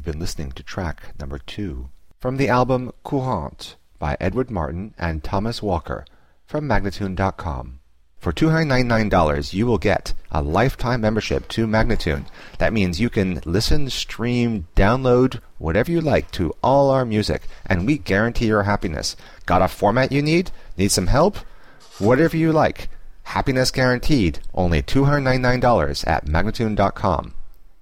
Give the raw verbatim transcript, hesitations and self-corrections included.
been listening to track number two from the album Courante by Edward Martin and Thomas Walker from Magnatune dot com. For two hundred ninety-nine dollars, you will get a lifetime membership to Magnatune. That means you can listen, stream, download, whatever you like to all our music, and we guarantee your happiness. Got a format you need? Need some help? Whatever you like. Happiness guaranteed. Only two hundred ninety-nine dollars at Magnatune dot com.